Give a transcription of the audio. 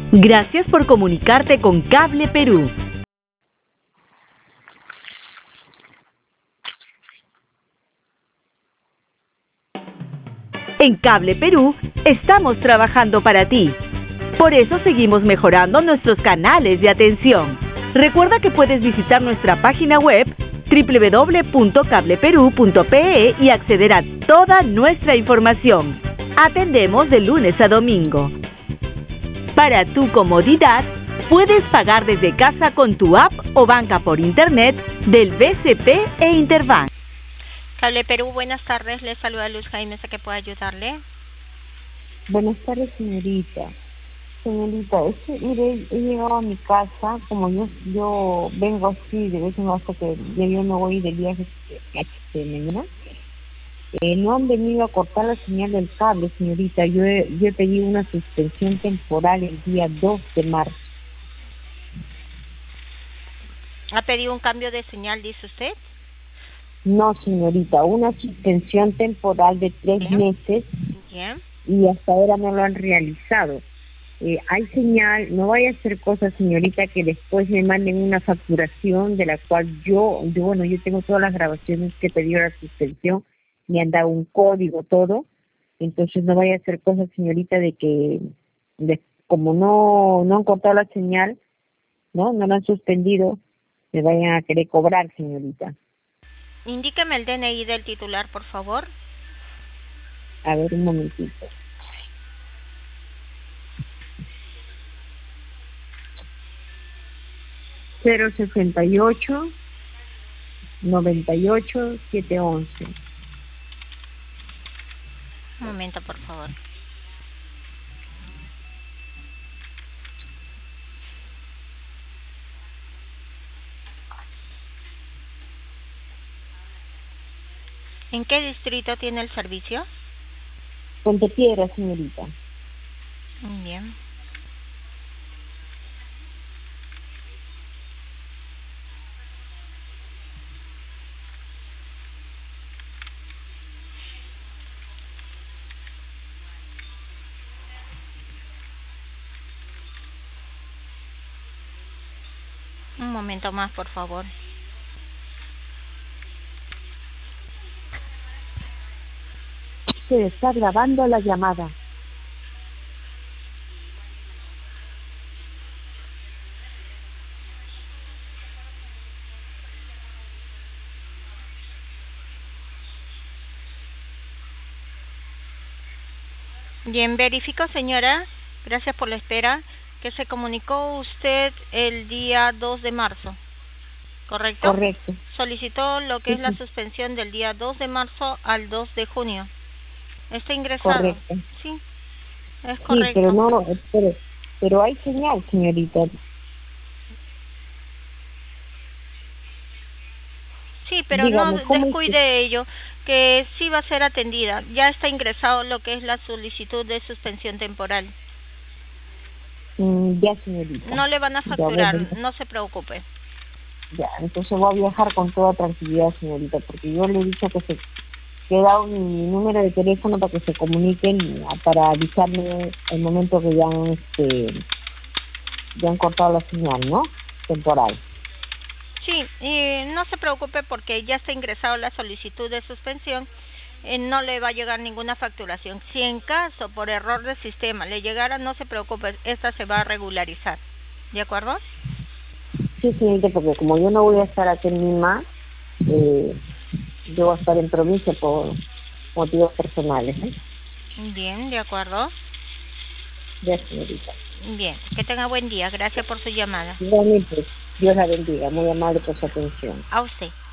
Gracias por comunicarte con Cable Perú. En Cable Perú estamos trabajando para ti. Por eso seguimos mejorando nuestros canales de atención. Recuerda que puedes visitar nuestra página web www.cableperu.pe y acceder a toda nuestra información. Atendemos de lunes a domingo. Para tu comodidad, puedes pagar desde casa con tu app o banca por internet del BCP e Interbank. Cable Perú, buenas tardes. Les saluda Luz Jaime, ¿a qué puedo ayudarle? Buenas tardes, señorita. Señorita, mire, he llegado a mi casa, como yo vengo así de vez en cuando que ya yo me voy de viaje mañana. No han venido a cortar la señal del cable, señorita. Yo he pedido una suspensión temporal el día 2 de marzo. ¿Ha pedido un cambio de señal, dice usted? No, señorita, una suspensión temporal de 3 Bien. meses Bien. y hasta ahora no lo han realizado. Hay señal, no vaya a hacer cosas, señorita, que después me manden una facturación de la cual yo tengo todas las grabaciones que he pedido la suspensión, me han dado un código, todo. Entonces no vaya a hacer cosas, señorita, de que como no han cortado la señal, no la han suspendido, me vayan a querer cobrar, señorita. Indíqueme el DNI del titular, por favor. A ver, un momentito. Cero 68 98 711. Un momento, por favor. ¿En qué distrito tiene el servicio? Pontepiedra, señorita. Bien. Un momento más, por favor. Se está grabando la llamada. Bien, verifico, señora, gracias por la espera, que se comunicó usted el día 2 de marzo, ¿correcto? Correcto. Solicitó lo que Sí, es la sí. suspensión del día 2 de marzo al 2 de junio. ¿Está ingresado? Correcto. Sí, es Sí, correcto. pero no, pero hay señal, señorita. Sí, pero Dígame, no ¿cómo descuide ello, que sí va a ser atendida. Ya está ingresado lo que es la solicitud de suspensión temporal. Ya, señorita. No le van a Ya, facturar, bueno, no se preocupe. ya, entonces voy a viajar con toda tranquilidad, señorita, porque yo le he dicho que he dado mi número de teléfono para que se comuniquen, para avisarme el momento que ya han cortado la señal, ¿no? Temporal. Sí, no se preocupe porque ya está ingresado la solicitud de suspensión. No le va a llegar ninguna facturación. Si en caso por error del sistema le llegara, no se preocupe, esta se va a regularizar. ¿De acuerdo? Sí, señorita, porque como yo no voy a estar aquí en Lima, yo voy a estar en provincia por motivos personales, ¿eh? Bien, de acuerdo. Ya, señorita. Bien, que tenga buen día. Gracias por su llamada. Igualmente, Dios la bendiga, muy amable por su atención. A usted.